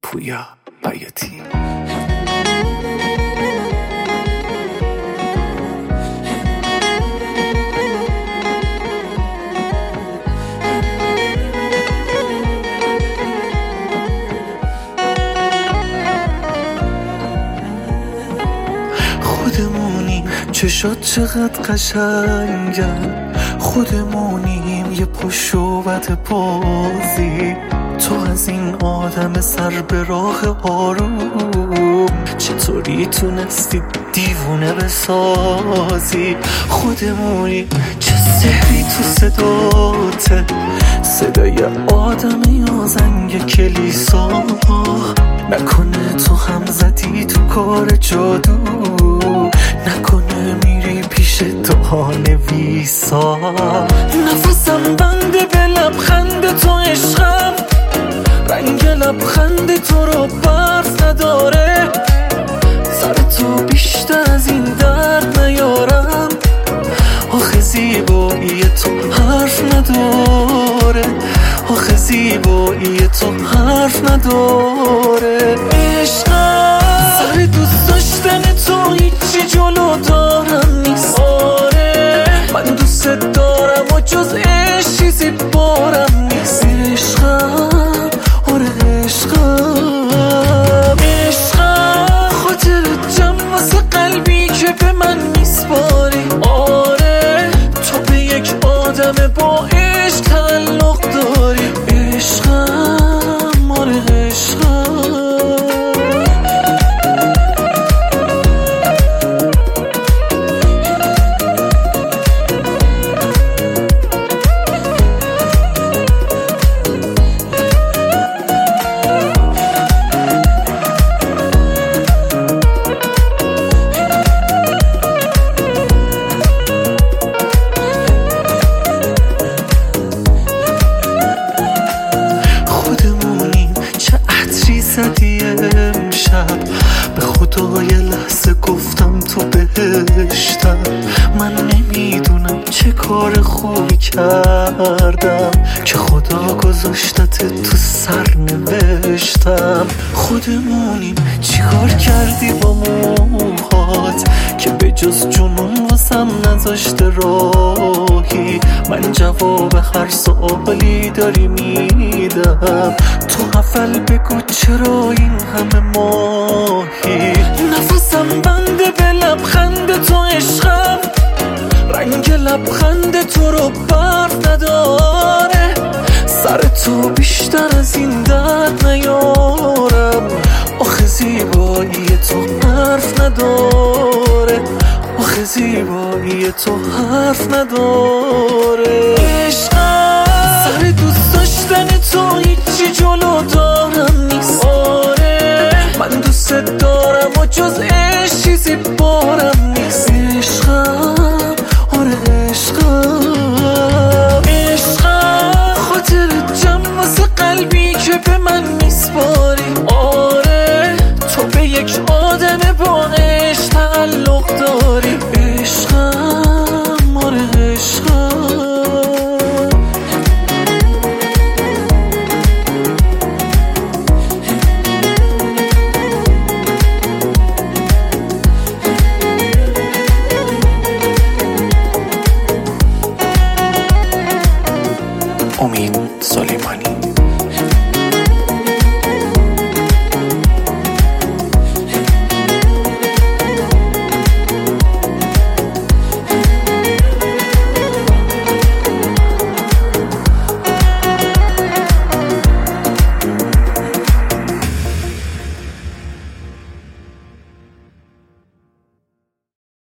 پویا بیاتی. خودمونیم چشات چقدر قشنگن، خودمونیم یه پشوبت بازی. تو از این آدم سر به راه آروم چطوری تونستی دیوونه بسازی؟ خودمونی چه سحری تو صداته، صدای آدم یا زنگ کلیسا. نکنه تو هم زدی تو کار جادو، نکنه میری پیش دعانویسا. نفسم بنده به لبخند تو عشقم، رنگ لبخند تو رو برف نداره. سر تو بیشتر از این درد نیارم، آخه زیبایی تو حرف نداره، آخه زیبایی تو حرف نداره. عشقم سر دوست داشتن تو هیچی جلو دارم نیست. آره من دوست دارم و جز عشق چیزی بارم نیست. عشقم آره عشقم، عشقم خاطر جمع واسه قلبی که به من میسپاری. آره تو به یک آدم با عشق تعلق داری. عشقم آره عشقم. امشب به خدا یه لحظه گفتم تو بهشتم. من نمیدونم چه کار خوبی کردم که خدا گذاشتت تو سرنوشتم. خودمونیم چیکار کردی با موهات که به جز جنون واسم نذاشته راهی؟ من جواب هر سوالی داری میدم، تو حفل بگو چرا این همه ماهی؟ نفسم بنده به لبخند تو عشقم، رنگ لبخند تو رو برف نداره. سر تو بیشتر از این درد نیارم، آخه زیبایی تو حرف نداره، آخه زیبایی تو حرف نداره. عشقم سر دوست داشتن تو هیچی جلو دارم نیست. آره من دوست دارم و جز عشق چیزی بارم نیست. عشقم آره عشقم، عشقم خاطر جمع واسه قلبی که به من میسپاری.